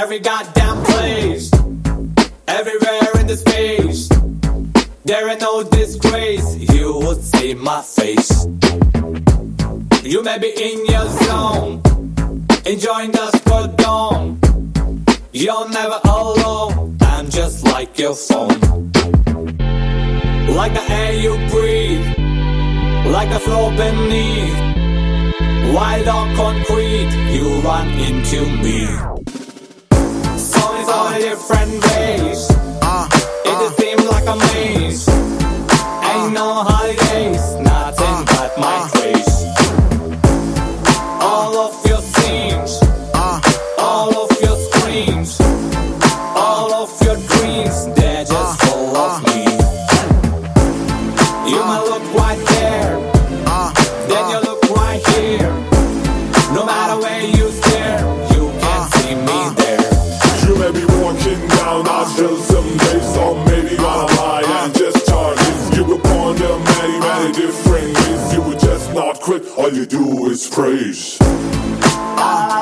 every goddamn place, everywhere in the space. There ain't no disgrace, you would see my face. You may be in your zone, enjoying the spur dawn. You're never alone, I'm just like your phone. Like the air you breathe, like the floor beneath. Wild on concrete, you run into me. Song is on a different base. It just seems like a maze. Ain't no holidays, nothing but my grace. All of your scenes, all of your screams, all of your dreams, they're just full of me. You might look right there, then you look right here. No matter where you stare, you can't see me there. You may be walking down nostrils some days, or maybe on a lie and just charges. You upon them many, many different ways. You would just not quit, all you do is praise.